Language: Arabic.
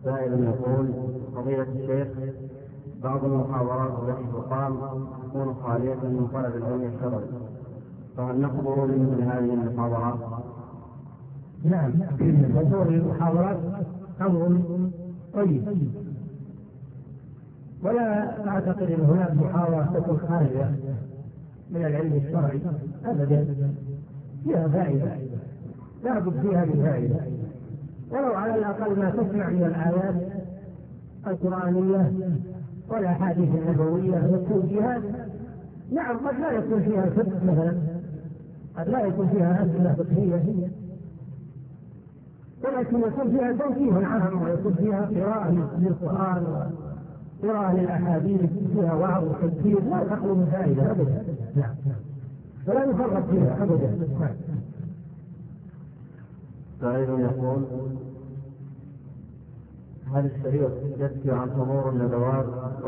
سائل يقول: فضيلة الشيخ، بعض المحاضرات التي تقام تكون خالية من طلب العلم الشرعي، فهل نحضر من هذه المحاضرات؟ نعم، حضور المحاضرات أمر طيب، ولا أعتقد أن هناك محاضرة تكون خارجة من العلم الشرعي أبدا، فيها فائدة، لا بد فيها من فائدة، ولو على الأقل ما تسمع من الآيات القرآنية والأحاديث النبوية يكون فيها. نعم، قد لا يكون فيها فقه مثلا، قد لا يكون فيها أسئلة فقهية، ولكن يكون فيها توجيه عام، ويكون فيها قراءة للقرآن وقراءة للأحاديث، فيها وعظ وتذكير، لا تخلو من فائدة أبدا. نعم، ولا يفرط فيها أبدا. سائل يقول: هل الشريعة تكفي عن حضور الندوات